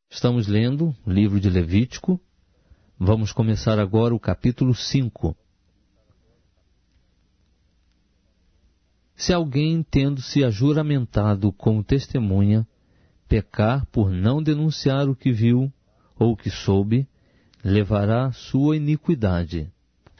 Estamos lendo o livro de Levítico. Vamos começar agora o capítulo 5. Se alguém, tendo-se ajuramentado como testemunha, pecar por não denunciar o que viu ou o que soube, levará sua iniquidade.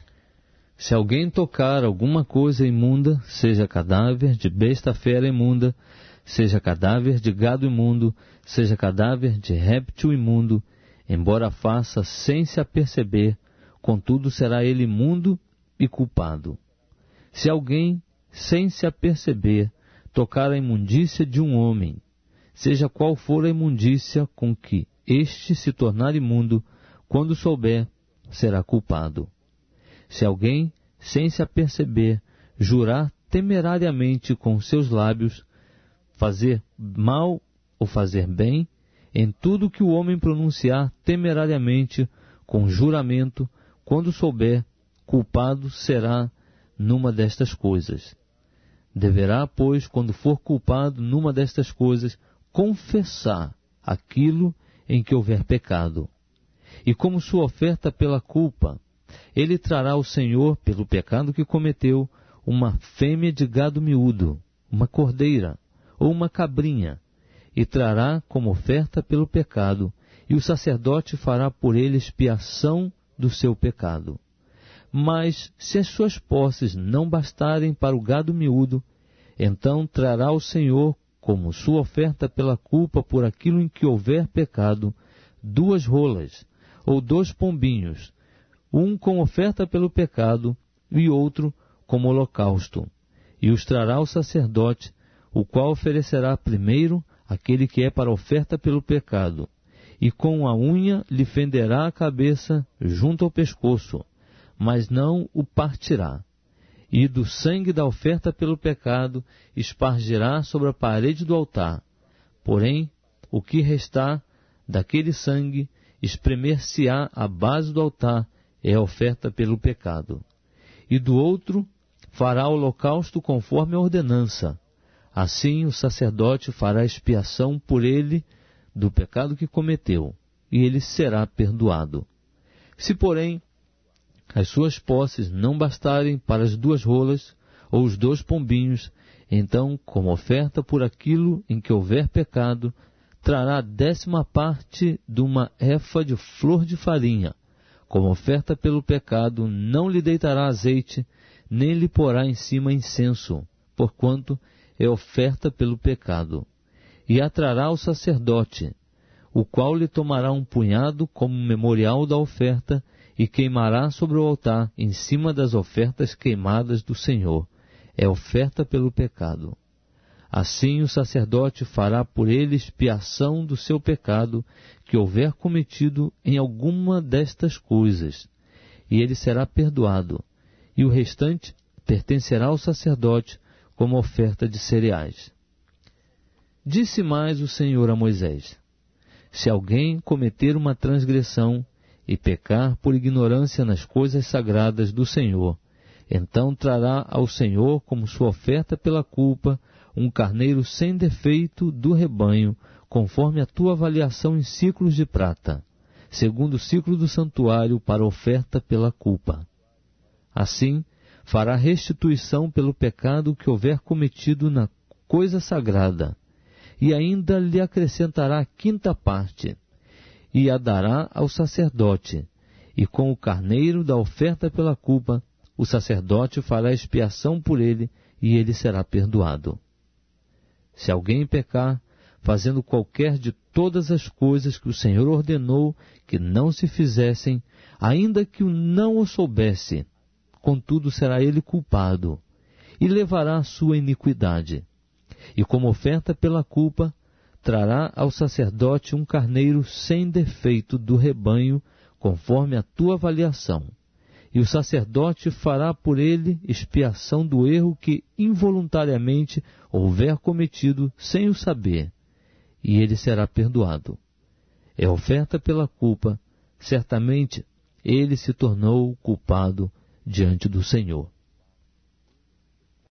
Se alguém tocar alguma coisa imunda, seja cadáver de besta fera imunda, seja cadáver de gado imundo, seja cadáver de réptil imundo, embora faça sem se aperceber, contudo será ele imundo e culpado. Se alguém, sem se aperceber, tocar a imundícia de um homem, seja qual for a imundícia com que este se tornar imundo, quando souber, será culpado. Se alguém, sem se aperceber, jurar temerariamente com seus lábios, fazer mal ou fazer bem, em tudo que o homem pronunciar temerariamente com juramento, quando souber, culpado será numa destas coisas. Deverá, pois, quando for culpado numa destas coisas, confessar aquilo em que houver pecado. E como sua oferta pela culpa, ele trará ao Senhor, pelo pecado que cometeu, uma fêmea de gado miúdo, uma cordeira, ou uma cabrinha, e trará como oferta pelo pecado, e o sacerdote fará por ele expiação do seu pecado. Mas, se as suas posses não bastarem para o gado miúdo, então trará ao Senhor, como sua oferta pela culpa por aquilo em que houver pecado, 2 rolas, ou 2 pombinhos, um como oferta pelo pecado e outro como holocausto, e os trará ao sacerdote, o qual oferecerá primeiro aquele que é para oferta pelo pecado, e com a unha lhe fenderá a cabeça junto ao pescoço, mas não o partirá. E do sangue da oferta pelo pecado espargirá sobre a parede do altar. Porém, o que restar daquele sangue espremer-se-á à base do altar, é a oferta pelo pecado. E do outro fará holocausto conforme a ordenança. Assim o sacerdote fará expiação por ele do pecado que cometeu, e ele será perdoado. Se, porém, as suas posses não bastarem para as 2 rolas ou os 2 pombinhos, então, como oferta por aquilo em que houver pecado, trará a 10ª parte de uma efa de flor de farinha. Como oferta pelo pecado, não lhe deitará azeite, nem lhe porá em cima incenso, porquanto é oferta pelo pecado. E a trará ao sacerdote, o qual lhe tomará um punhado como memorial da oferta, e queimará sobre o altar, em cima das ofertas queimadas do Senhor. É oferta pelo pecado. Assim o sacerdote fará por ele expiação do seu pecado, que houver cometido em alguma destas coisas, e ele será perdoado, e o restante pertencerá ao sacerdote como oferta de cereais. Disse mais o Senhor a Moisés: se alguém cometer uma transgressão e pecar por ignorância nas coisas sagradas do Senhor, então trará ao Senhor como sua oferta pela culpa um carneiro sem defeito do rebanho, conforme a tua avaliação em ciclos de prata, segundo o ciclo do santuário para oferta pela culpa. Assim, fará restituição pelo pecado que houver cometido na coisa sagrada, e ainda lhe acrescentará a 5ª parte, e a dará ao sacerdote, e com o carneiro da oferta pela culpa, o sacerdote fará expiação por ele, e ele será perdoado. Se alguém pecar, fazendo qualquer de todas as coisas que o Senhor ordenou que não se fizessem, ainda que o não o soubesse, contudo será ele culpado, e levará a sua iniquidade. E como oferta pela culpa, trará ao sacerdote um carneiro sem defeito do rebanho, conforme a tua avaliação. E o sacerdote fará por ele expiação do erro que involuntariamente houver cometido sem o saber, e ele será perdoado. É oferta pela culpa, certamente ele se tornou culpado diante do Senhor.